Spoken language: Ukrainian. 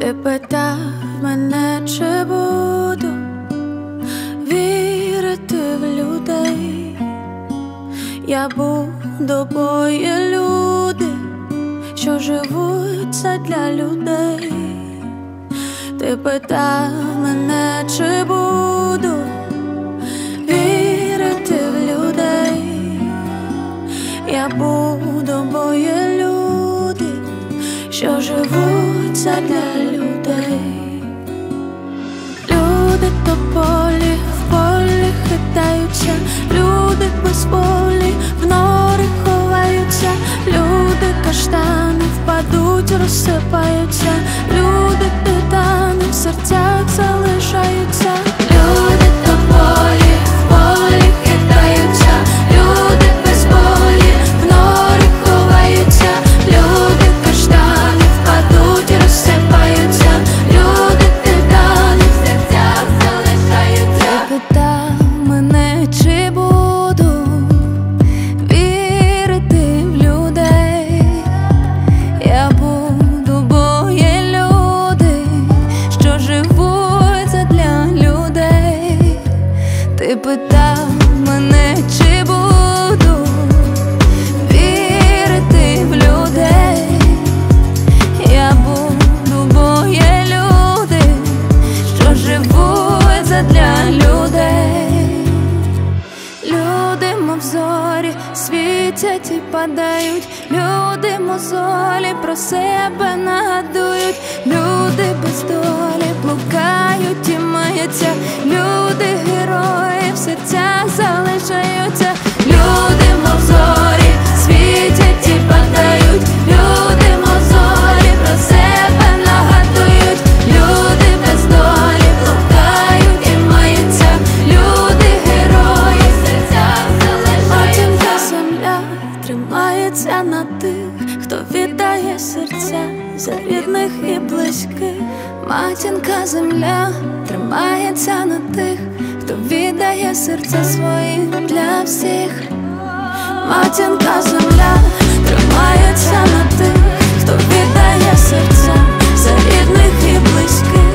Ти питав мене, чи буду вірити в людей. Я буду, бо є люди, що живуть задля людей. Ти питав мене, чи буду вірити в людей. Я буду, бо є люди, що живуть задля людей. Люди тополі в полі хитаються, люди без волі в нори ховаються, люди каштани впадуть, розсипаються, люди титани в серцях залишаються. Люди тополі в полі хитаються, люди без волі в нори ховаються, люди каштани впадуть, розсипаються, люди титани в серцях залишаються. Ти питав мене, чи буду вірити в людей. Я буду, бо є люди, що живуть задля людей. Ти питав мене, чи буду вірити в людей. Я буду, бо є люди, що живуть задля людей. Люди, мов зорі, світять і падають, люди мозолі про себе нагадують, люди без долі блукають і маються, люди герої в серцях залишаються. Люди, мов зорі, світять і падають, люди мозолі про себе нагадують, люди без долі блукають і маються, люди герої в серцях залишаються. Матінка земля тримається на тих, хто віддає серця за рідних і близьких. Матінка земля тримається на тих, хто віддає серця свої для всіх. Матінка земля тримається на тих, хто віддає серця за рідних і близьких.